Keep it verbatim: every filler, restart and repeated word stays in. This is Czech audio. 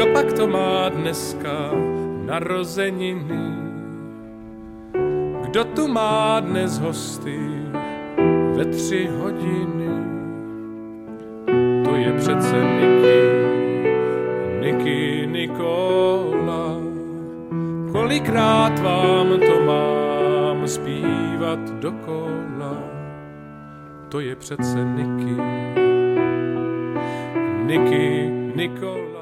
Kdo pak to má dneska narozeniny? Kdo tu má dnes hosty ve tři hodiny? To je přece Niky, Niky Nikola. Kolikrát vám to mám zpívat dokola? To je přece Niky, Niky Nikola.